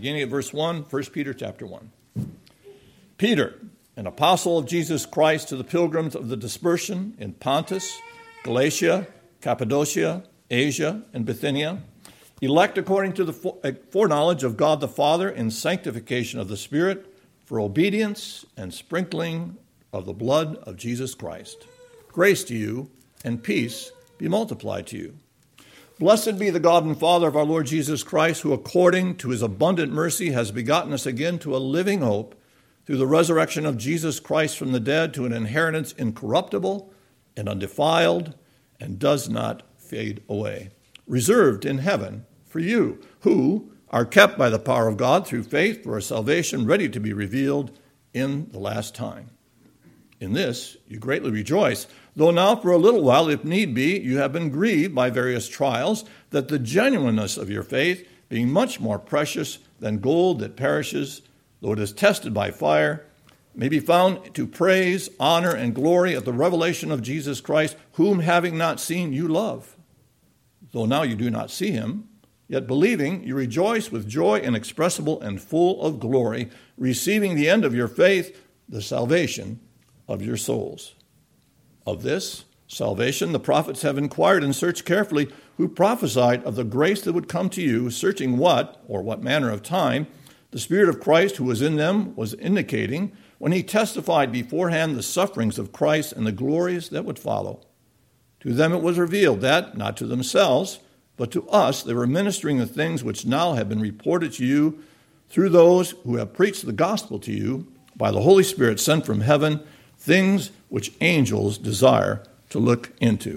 beginning at verse 1, 1 Peter chapter 1. Peter, an apostle of Jesus Christ, to the pilgrims of the dispersion in Pontus, Galatia, Cappadocia, Asia, and Bithynia, elect according to the foreknowledge of God the Father in sanctification of the Spirit, for obedience and sprinkling of the blood of Jesus Christ. Grace to you and peace be multiplied to you. Blessed be the God and Father of our Lord Jesus Christ, who according to his abundant mercy has begotten us again to a living hope through the resurrection of Jesus Christ from the dead, to an inheritance incorruptible and undefiled and does not fade away, reserved in heaven for you, who are kept by the power of God through faith for a salvation ready to be revealed in the last time. In this you greatly rejoice, though now for a little while, if need be, you have been grieved by various trials, that the genuineness of your faith, being much more precious than gold that perishes, though it is tested by fire, may be found to praise, honor, and glory at the revelation of Jesus Christ, whom having not seen you love. Though now you do not see him, yet believing you rejoice with joy inexpressible and full of glory, receiving the end of your faith, the salvation of your souls. Of this salvation the prophets have inquired and searched carefully, who prophesied of the grace that would come to you, searching what manner of time the Spirit of Christ who was in them was indicating when he testified beforehand the sufferings of Christ and the glories that would follow. To them it was revealed that, not to themselves, but to us they were ministering the things which now have been reported to you through those who have preached the gospel to you by the Holy Spirit sent from heaven, things which angels desire to look into.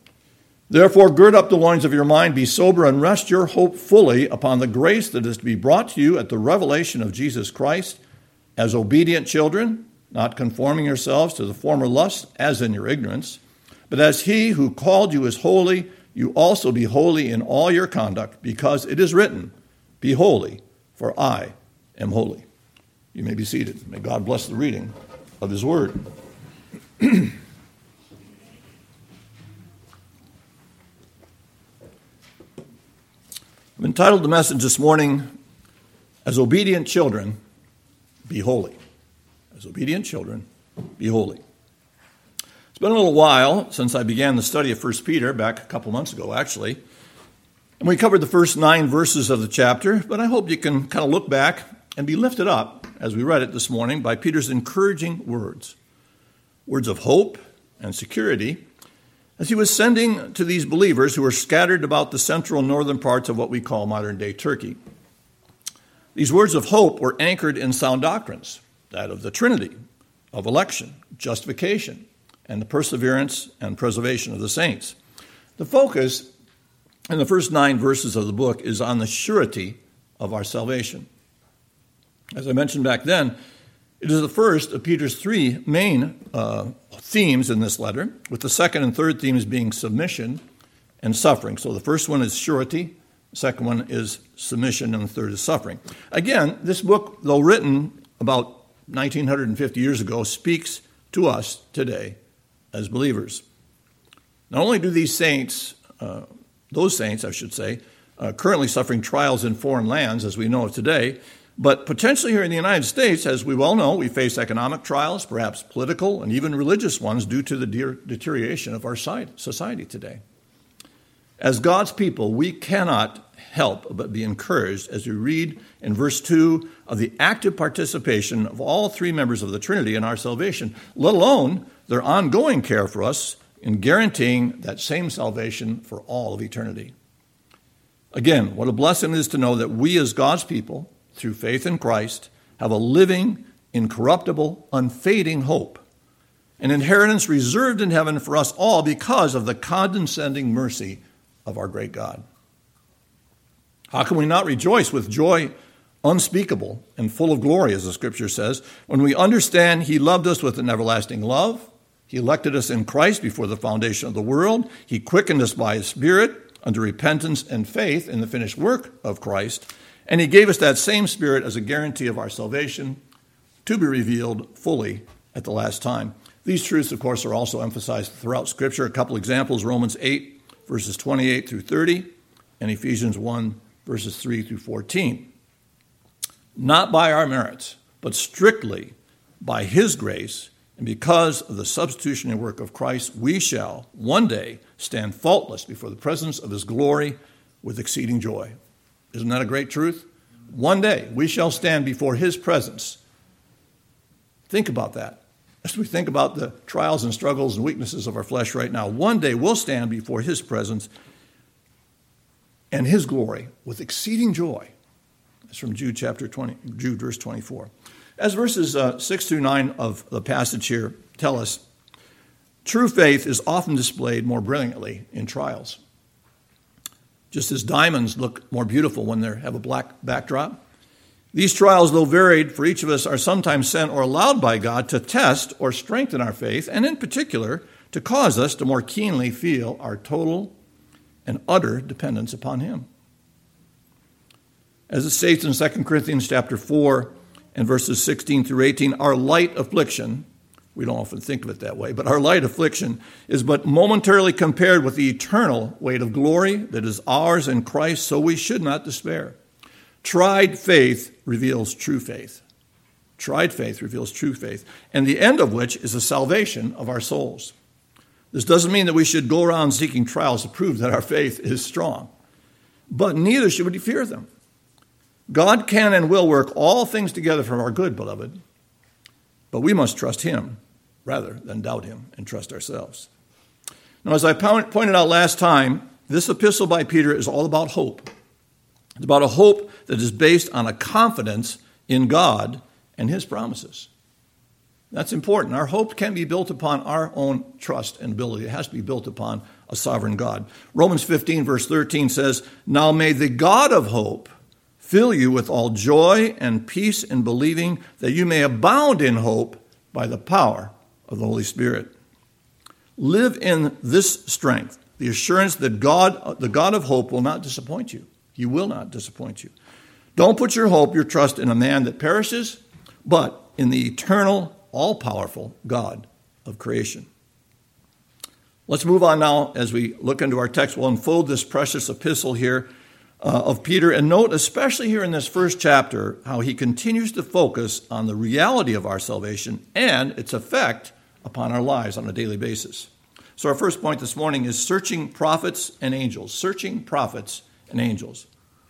Therefore, gird up the loins of your mind, be sober, and rest your hope fully upon the grace that is to be brought to you at the revelation of Jesus Christ, as obedient children, not conforming yourselves to the former lusts as in your ignorance, but as he who called you is holy, you also be holy in all your conduct, because it is written, be holy, for I am holy. You may be seated. May God bless the reading of his word. I've entitled the message this morning, As Obedient Children, Be Holy. As obedient children, be holy. It's been a little while since I began the study of 1 Peter, back a couple months ago actually, and we covered the first 9 verses of the chapter, but I hope you can kind of look back and be lifted up as we read it this morning by Peter's encouraging words of hope and security, as he was sending to these believers who were scattered about the central and northern parts of what we call modern-day Turkey. These words of hope were anchored in sound doctrines, that of the Trinity, of election, justification, and the perseverance and preservation of the saints. The focus in the first 9 verses of the book is on the surety of our salvation. As I mentioned back then, it is the first of Peter's 3 main themes in this letter, with the second and third themes being submission and suffering. So the first one is surety, the second one is submission, and the third is suffering. Again, this book, though written about 1950 years ago, speaks to us today as believers. Not only do these saints, currently suffering trials in foreign lands, as we know of today, but potentially here in the United States, as we well know, we face economic trials, perhaps political and even religious ones, due to the deterioration of our society today. As God's people, we cannot help but be encouraged as we read in verse 2 of the active participation of all 3 members of the Trinity in our salvation, let alone their ongoing care for us in guaranteeing that same salvation for all of eternity. Again, what a blessing it is to know that we as God's people, through faith in Christ, have a living, incorruptible, unfading hope, an inheritance reserved in heaven for us all because of the condescending mercy of our great God. How can we not rejoice with joy unspeakable and full of glory, as the Scripture says, when we understand he loved us with an everlasting love, he elected us in Christ before the foundation of the world, he quickened us by his Spirit unto repentance and faith in the finished work of Christ, and he gave us that same Spirit as a guarantee of our salvation to be revealed fully at the last time. These truths, of course, are also emphasized throughout Scripture. A couple examples, Romans 8, verses 28 through 30, and Ephesians 1, verses 3 through 14. not by our merits, but strictly by his grace, and because of the substitutionary work of Christ, we shall one day stand faultless before the presence of his glory with exceeding joy. Isn't that a great truth? One day we shall stand before his presence. Think about that. As we think about the trials and struggles and weaknesses of our flesh right now, one day we'll stand before his presence and his glory with exceeding joy. That's from Jude verse 24. As verses 6 through 9 of the passage here tell us, true faith is often displayed more brilliantly in trials. Just as diamonds look more beautiful when they have a black backdrop, these trials, though varied for each of us, are sometimes sent or allowed by God to test or strengthen our faith, and in particular, to cause us to more keenly feel our total and utter dependence upon him. As it states in 2 Corinthians chapter 4 and verses 16 through 18, our light affliction, we don't often think of it that way, but our light affliction is but momentarily compared with the eternal weight of glory that is ours in Christ, so we should not despair. Tried faith reveals true faith. Tried faith reveals true faith, and the end of which is the salvation of our souls. This doesn't mean that we should go around seeking trials to prove that our faith is strong, but neither should we fear them. God can and will work all things together for our good, beloved, but we must trust him rather than doubt him and trust ourselves. Now, as I pointed out last time, this epistle by Peter is all about hope. It's about a hope that is based on a confidence in God and his promises. That's important. Our hope can't be built upon our own trust and ability. It has to be built upon a sovereign God. Romans 15, verse 13 says, "Now may the God of hope fill you with all joy and peace in believing, that you may abound in hope by the power of the Holy Spirit." Live in this strength, the assurance that God, the God of hope, will not disappoint you. He will not disappoint you. Don't put your hope, your trust in a man that perishes, but in the eternal, all-powerful God of creation. Let's move on now as we look into our text. We'll unfold this precious epistle here of Peter, and note especially here in this first chapter how he continues to focus on the reality of our salvation and its effect upon our lives on a daily basis. So our first point this morning is searching prophets and angels. Searching prophets and angels.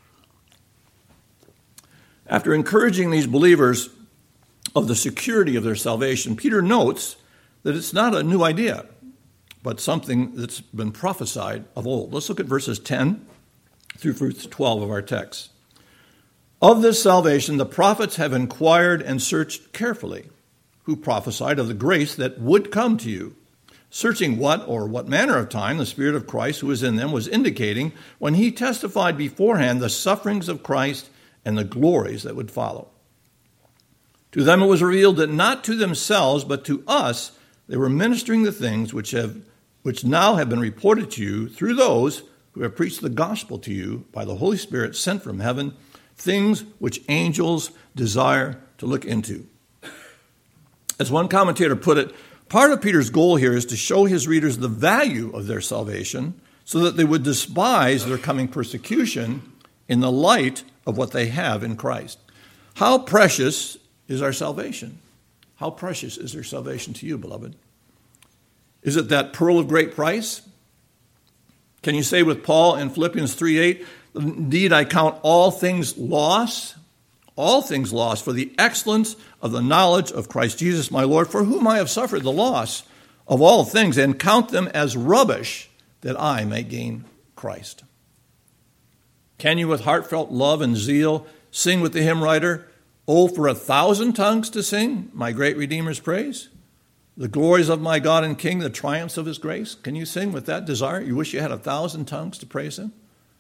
After encouraging these believers of the security of their salvation, Peter notes that it's not a new idea, but something that's been prophesied of old. Let's look at verses 10 through verse 12 of our text. "Of this salvation the prophets have inquired and searched carefully, who prophesied of the grace that would come to you, searching what manner of time the Spirit of Christ who is in them was indicating when he testified beforehand the sufferings of Christ and the glories that would follow. To them it was revealed that not to themselves, but to us, they were ministering the things which now have been reported to you through those who have preached the gospel to you by the Holy Spirit sent from heaven, things which angels desire to look into." As one commentator put it, part of Peter's goal here is to show his readers the value of their salvation so that they would despise their coming persecution in the light of what they have in Christ. How precious is our salvation? How precious is your salvation to you, beloved? Is it that pearl of great price? Can you say with Paul in Philippians 3:8, "Indeed, I count all things lost for the excellence of the knowledge of Christ Jesus my Lord, for whom I have suffered the loss of all things, and count them as rubbish, that I may gain Christ"? Can you with heartfelt love and zeal sing with the hymn writer, "Oh, for 1,000 tongues to sing my great Redeemer's praise, the glories of my God and King, the triumphs of his grace"? Can you sing with that desire? You wish you had 1,000 tongues to praise him?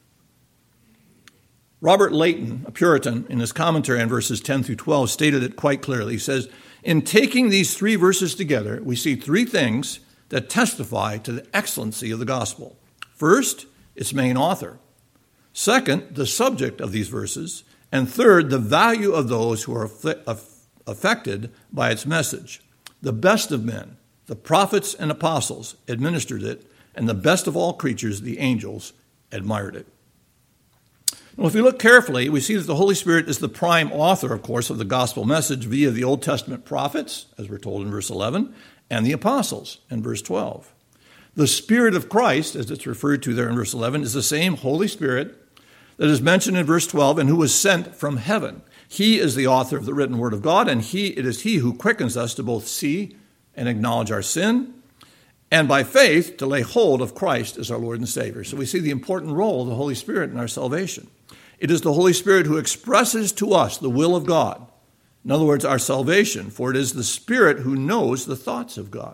Robert Leighton, a Puritan, in his commentary on verses 10 through 12, stated it quite clearly. He says, "In taking these three verses together, we see three things that testify to the excellency of the gospel. First, its main author. Second, the subject of these verses. And third, the value of those who are affected by its message. The best of men, the prophets and apostles, administered it, and the best of all creatures, the angels, admired it." Well, if we look carefully, we see that the Holy Spirit is the prime author, of course, of the gospel message via the Old Testament prophets, as we're told in verse 11, and the apostles in verse 12. The Spirit of Christ, as it's referred to there in verse 11, is the same Holy Spirit that is mentioned in verse 12 and who was sent from heaven. He is the author of the written word of God, and it is he who quickens us to both see and acknowledge our sin, and by faith to lay hold of Christ as our Lord and Savior. So we see the important role of the Holy Spirit in our salvation. It is the Holy Spirit who expresses to us the will of God. In other words, our salvation, for it is the Spirit who knows the thoughts of God.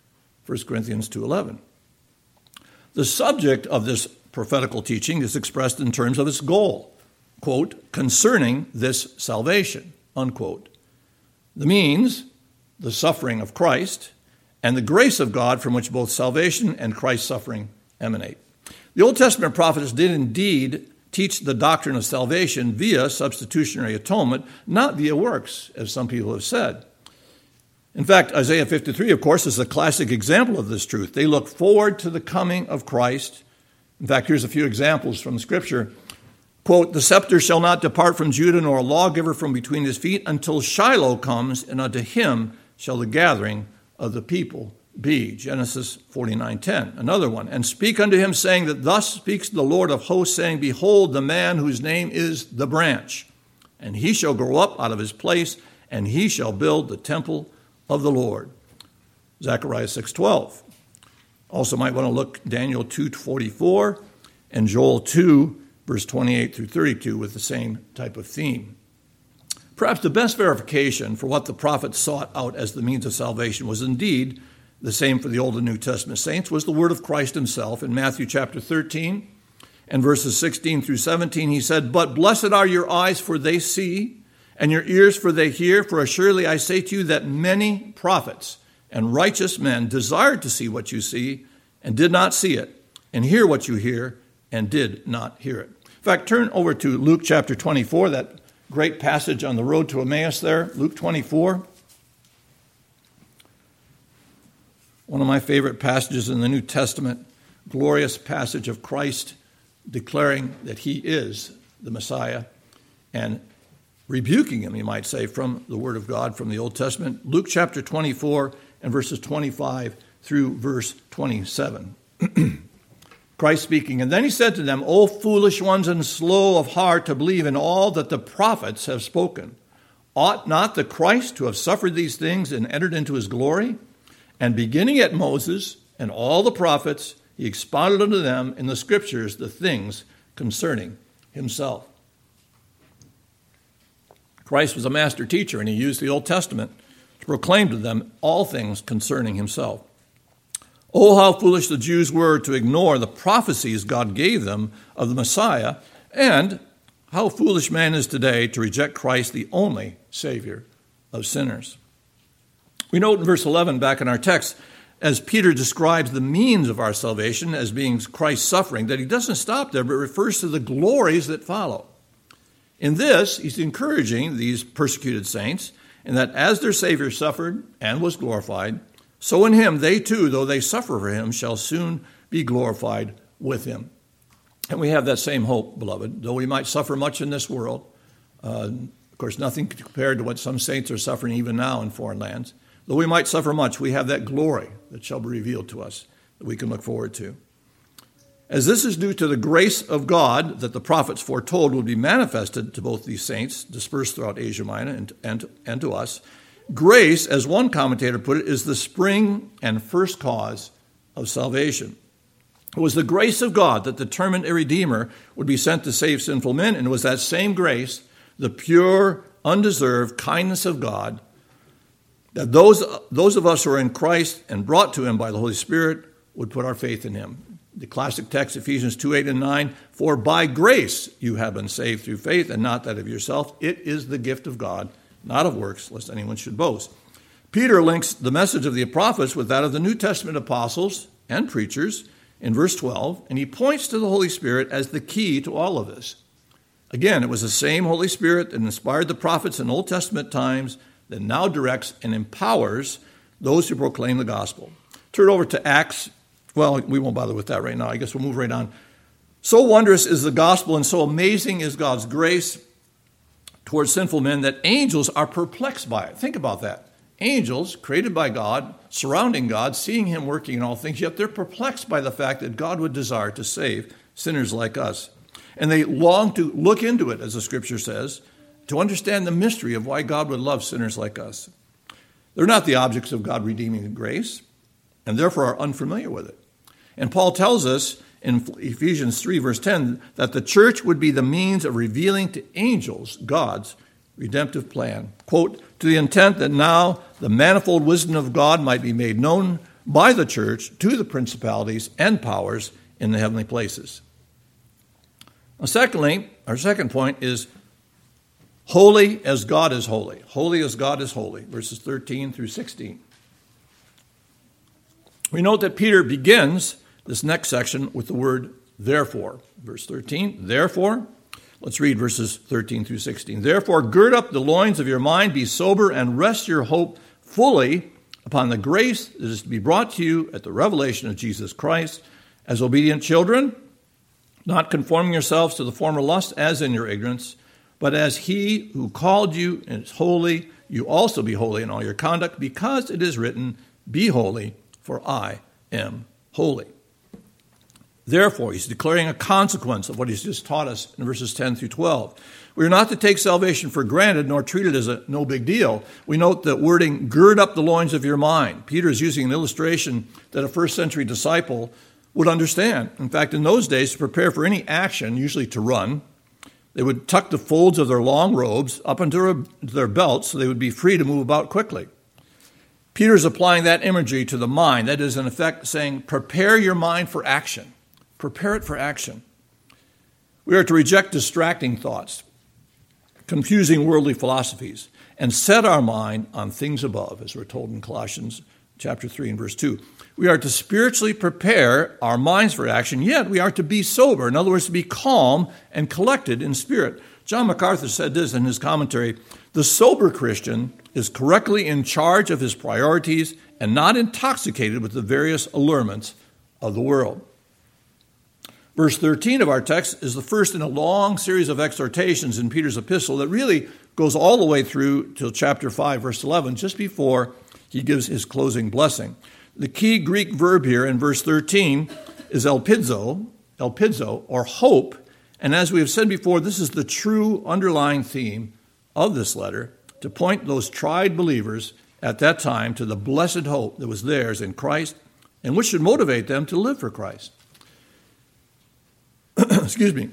1 Corinthians 2:11. The subject of this prophetical teaching is expressed in terms of its goal, quote, concerning this salvation, unquote. The means, the suffering of Christ, and the grace of God from which both salvation and Christ's suffering emanate. The Old Testament prophets did indeed teach the doctrine of salvation via substitutionary atonement, not via works, as some people have said. In fact, Isaiah 53, of course, is a classic example of this truth. They look forward to the coming of Christ. In fact, here's a few examples from Scripture. Quote, the scepter shall not depart from Judah, nor a lawgiver from between his feet, until Shiloh comes, and unto him shall the gathering of the people be. Genesis 49:10. Another one. And speak unto him, saying that thus speaks the Lord of hosts, saying, behold, the man whose name is the branch, and he shall grow up out of his place, and he shall build the temple of the Lord. Zechariah 6:12. Also might want to look Daniel 2:44 and Joel 2, verse 28 through 32 with the same type of theme. Perhaps the best verification for what the prophets sought out as the means of salvation was indeed the same for the Old and New Testament saints, was the word of Christ himself. In Matthew chapter 13 and verses 16 through 17, he said, but blessed are your eyes, for they see, and your ears, for they hear. For assuredly I say to you that many prophets and righteous men desired to see what you see and did not see it, and hear what you hear and did not hear it. In fact, turn over to Luke chapter 24, that great passage on the road to Emmaus there, Luke 24. One of my favorite passages in the New Testament, glorious passage of Christ declaring that he is the Messiah and rebuking him, you might say, from the Word of God, from the Old Testament. Luke chapter 24 and verses 25 through verse 27. Christ speaking, and then he said to them, O foolish ones and slow of heart to believe in all that the prophets have spoken. Ought not the Christ to have suffered these things and entered into his glory? And beginning at Moses and all the prophets, he expounded unto them in the Scriptures the things concerning himself. Christ was a master teacher, and he used the Old Testament to proclaim to them all things concerning himself. Oh, how foolish the Jews were to ignore the prophecies God gave them of the Messiah, and how foolish man is today to reject Christ, the only Savior of sinners. We note in verse 11 back in our text, as Peter describes the means of our salvation as being Christ's suffering, that he doesn't stop there, but refers to the glories that follow. In this, he's encouraging these persecuted saints in that as their Savior suffered and was glorified, so in him they too, though they suffer for him, shall soon be glorified with him. And we have that same hope, beloved, though we might suffer much in this world. Of course, nothing compared to what some saints are suffering even now in foreign lands. Though we might suffer much, we have that glory that shall be revealed to us that we can look forward to. As this is due to the grace of God that the prophets foretold would be manifested to both these saints dispersed throughout Asia Minor and to us, grace, as one commentator put it, is the spring and first cause of salvation. It was the grace of God that determined a Redeemer would be sent to save sinful men, and it was that same grace, the pure, undeserved kindness of God, that those of us who are in Christ and brought to him by the Holy Spirit would put our faith in him. The classic text, Ephesians 2:8 and 9, for by grace you have been saved through faith, and not that of yourself. It is the gift of God, not of works, lest anyone should boast. Peter links the message of the prophets with that of the New Testament apostles and preachers in verse 12, and he points to the Holy Spirit as the key to all of this. Again, it was the same Holy Spirit that inspired the prophets in Old Testament times that now directs and empowers those who proclaim the gospel. Turn over to Acts. Well, we won't bother with that right now. I guess we'll move right on. So wondrous is the gospel and so amazing is God's grace towards sinful men that angels are perplexed by it. Think about that. Angels, created by God, surrounding God, seeing him working in all things, yet they're perplexed by the fact that God would desire to save sinners like us. And they long to look into it, as the scripture says, to understand the mystery of why God would love sinners like us. They're not the objects of God redeeming grace, and therefore are unfamiliar with it. And Paul tells us in Ephesians 3, verse 10, that the church would be the means of revealing to angels God's redemptive plan. Quote, to the intent that now the manifold wisdom of God might be made known by the church to the principalities and powers in the heavenly places. Now, secondly, our second point is holy as God is holy. Holy as God is holy, verses 13 through 16. We note that Peter begins this next section with the word therefore. Verse 13, therefore, let's read verses 13 through 16. Therefore, gird up the loins of your mind, be sober, and rest your hope fully upon the grace that is to be brought to you at the revelation of Jesus Christ. As obedient children, not conforming yourselves to the former lust as in your ignorance, but as he who called you is holy, you also be holy in all your conduct, because it is written, be holy, for I am holy. Therefore, he's declaring a consequence of what he's just taught us in verses 10 through 12. We are not to take salvation for granted, nor treat it as a no big deal. We note the wording, gird up the loins of your mind. Peter is using an illustration that a first century disciple would understand. In fact, in those days, to prepare for any action, usually to run, they would tuck the folds of their long robes up into their belts so they would be free to move about quickly. Peter's applying that imagery to the mind. That is, in effect, saying, prepare your mind for action. Prepare it for action. We are to reject distracting thoughts, confusing worldly philosophies, and set our mind on things above, as we're told in Colossians chapter 3 and verse 2. We are to spiritually prepare our minds for action, yet we are to be sober. In other words, to be calm and collected in spirit. John MacArthur said this in his commentary, the sober Christian is correctly in charge of his priorities and not intoxicated with the various allurements of the world. Verse 13 of our text is the first in a long series of exhortations in Peter's epistle that really goes all the way through till chapter 5, verse 11, just before he gives his closing blessing. The key Greek verb here in verse 13 is elpizo, or hope. And as we have said before, this is the true underlying theme of this letter, to point those tried believers at that time to the blessed hope that was theirs in Christ and which should motivate them to live for Christ. Excuse me.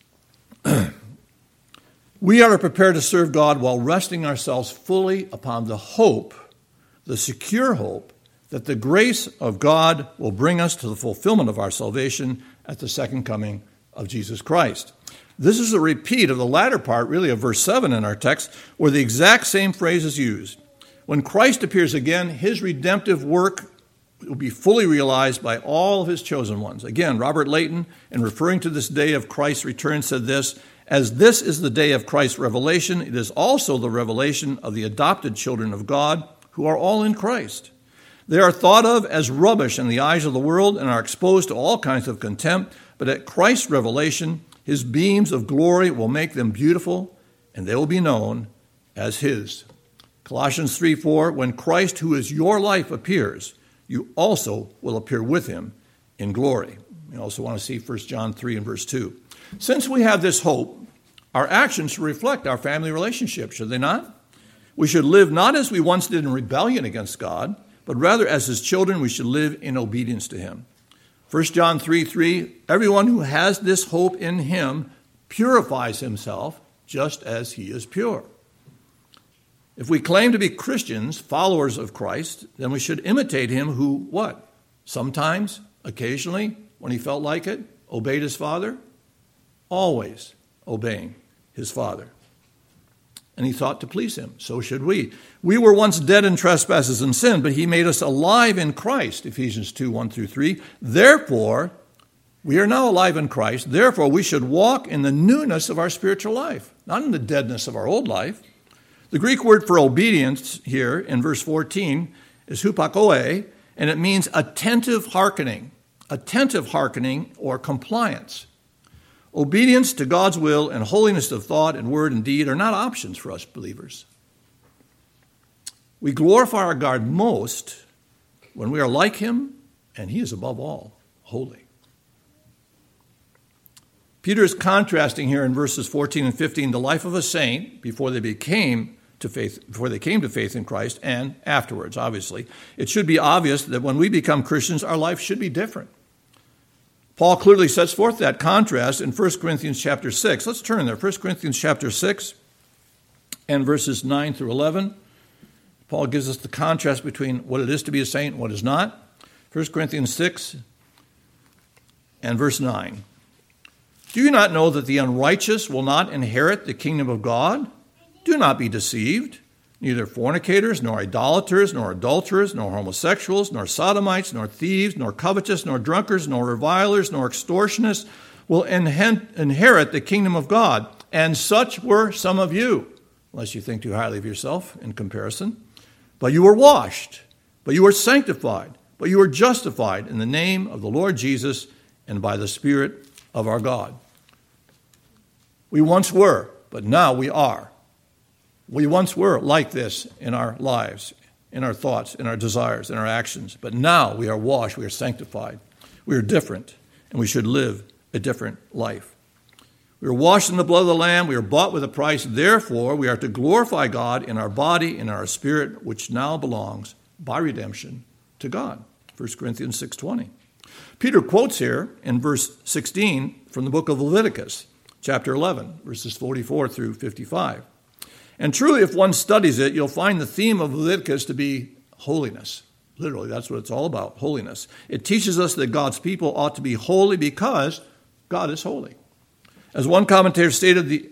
We are prepared to serve God while resting ourselves fully upon the hope, the secure hope, that the grace of God will bring us to the fulfillment of our salvation at the second coming of Jesus Christ. This is a repeat of the latter part, really, of verse 7 in our text, where the exact same phrase is used. When Christ appears again, his redemptive work will be fully realized by all of his chosen ones. Again, Robert Leighton, in referring to this day of Christ's return, said this, as this is the day of Christ's revelation, it is also the revelation of the adopted children of God who are all in Christ. They are thought of as rubbish in the eyes of the world and are exposed to all kinds of contempt, but at Christ's revelation, his beams of glory will make them beautiful, and they will be known as his. Colossians 3:4, when Christ, who is your life, appears, you also will appear with him in glory. We also want to see 1 John 3 and verse 2. Since we have this hope, our actions should reflect our family relationship, should they not? We should live not as we once did in rebellion against God, but rather as his children we should live in obedience to him. 1 John 3:3, everyone who has this hope in him purifies himself just as he is pure. If we claim to be Christians, followers of Christ, then we should imitate him who, what? Sometimes, occasionally, when he felt like it, obeyed his Father? Always obeying his Father. And he thought to please him. So should we. We were once dead in trespasses and sin, but he made us alive in Christ, Ephesians 2:1-3. Therefore, we are now alive in Christ. Therefore, we should walk in the newness of our spiritual life, not in the deadness of our old life. The Greek word for obedience here in verse 14 is hupakoe, and it means attentive hearkening or compliance. Obedience to God's will and holiness of thought and word and deed are not options for us believers. We glorify our God most when we are like him, and he is above all holy. Peter is contrasting here in verses 14 and 15 the life of a saint before they came to faith in Christ and afterwards, obviously. It should be obvious that when we become Christians, our life should be different. Paul clearly sets forth that contrast in 1 Corinthians chapter 6. Let's turn there. 1 Corinthians chapter 6 and verses 9 through 11. Paul gives us the contrast between what it is to be a saint and what is not. 1 Corinthians 6 and verse 9. Do you not know that the unrighteous will not inherit the kingdom of God? Do not be deceived. Neither fornicators, nor idolaters, nor adulterers, nor homosexuals, nor sodomites, nor thieves, nor covetous, nor drunkards, nor revilers, nor extortionists will inherit the kingdom of God. And such were some of you, unless you think too highly of yourself in comparison. But you were washed, but you were sanctified, but you were justified in the name of the Lord Jesus and by the Spirit of our God. We once were, but now we are. We once were like this in our lives, in our thoughts, in our desires, in our actions. But now we are washed, we are sanctified. We are different, and we should live a different life. We are washed in the blood of the Lamb. We are bought with a price. Therefore, we are to glorify God in our body, in our spirit, which now belongs by redemption to God. 1 Corinthians 6:20. Peter quotes here in verse 16 from the book of Leviticus, chapter 11, verses 44 through 55. And truly, if one studies it, you'll find the theme of Leviticus to be holiness. Literally, that's what it's all about, holiness. It teaches us that God's people ought to be holy because God is holy. As one commentator stated, the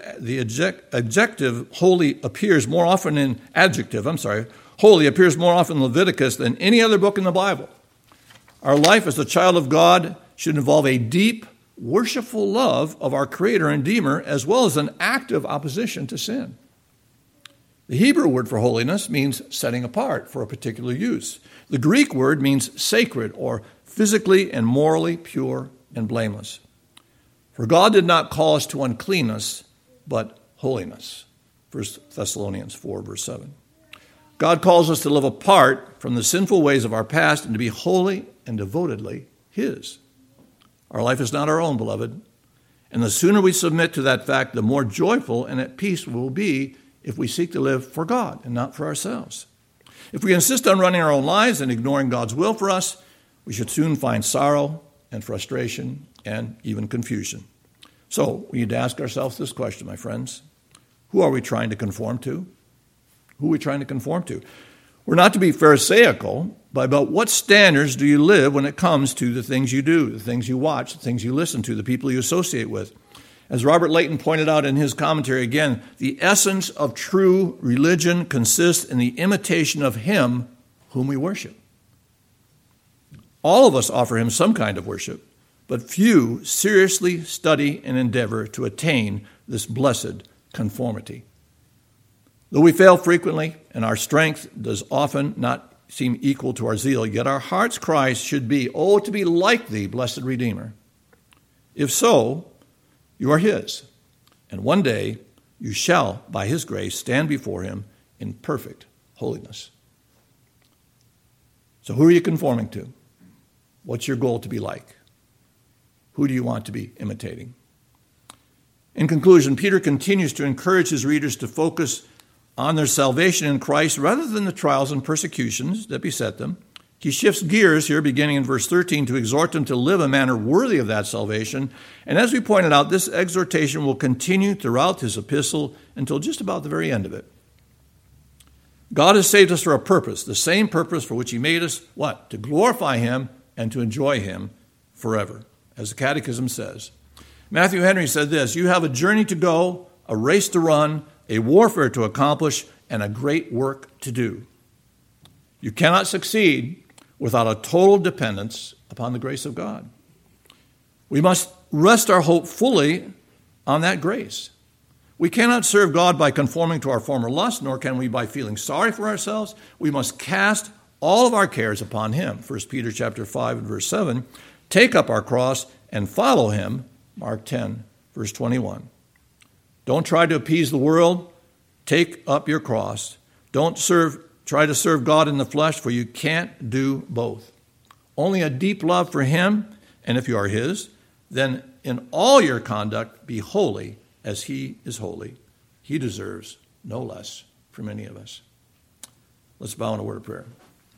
adjective holy appears more often in holy appears more often in Leviticus than any other book in the Bible. Our life as a child of God should involve a deep, worshipful love of our Creator and Redeemer, as well as an active opposition to sin. The Hebrew word for holiness means setting apart for a particular use. The Greek word means sacred or physically and morally pure and blameless. For God did not call us to uncleanness, but holiness. 1 Thessalonians 4, verse 7. God calls us to live apart from the sinful ways of our past and to be holy and devotedly His. Our life is not our own, beloved. And the sooner we submit to that fact, the more joyful and at peace we will be if we seek to live for God and not for ourselves. If we insist on running our own lives and ignoring God's will for us, we should soon find sorrow and frustration and even confusion. So we need to ask ourselves this question, my friends. Who are we trying to conform to? Who are we trying to conform to? We're not to be pharisaical, but about what standards do you live when it comes to the things you do, the things you watch, the things you listen to, the people you associate with. As Robert Layton pointed out in his commentary again, the essence of true religion consists in the imitation of Him whom we worship. All of us offer Him some kind of worship, but few seriously study and endeavor to attain this blessed conformity. Though we fail frequently and our strength does often not seem equal to our zeal, yet our heart's cry should be, "Oh, to be like Thee, blessed Redeemer." If so, you are His, and one day you shall, by His grace, stand before Him in perfect holiness. So who are you conforming to? What's your goal to be like? Who do you want to be imitating? In conclusion, Peter continues to encourage his readers to focus on their salvation in Christ rather than the trials and persecutions that beset them. He shifts gears here, beginning in verse 13, to exhort them to live a manner worthy of that salvation. And as we pointed out, this exhortation will continue throughout his epistle until just about the very end of it. God has saved us for a purpose, the same purpose for which He made us, what? To glorify Him and to enjoy Him forever, as the Catechism says. Matthew Henry said this: "You have a journey to go, a race to run, a warfare to accomplish, and a great work to do. You cannot succeed without a total dependence upon the grace of God. We must rest our hope fully on that grace. We cannot serve God by conforming to our former lusts, nor can we by feeling sorry for ourselves. We must cast all of our cares upon Him. 1 Peter chapter 5 and verse 7, take up our cross and follow Him, Mark 10, verse 21. Don't try to appease the world. Take up your cross. Don't try to serve God in the flesh, for you can't do both. Only a deep love for him, and if you are his, then in all your conduct be holy as he is holy. He deserves no less from any of us. Let's bow in a word of prayer.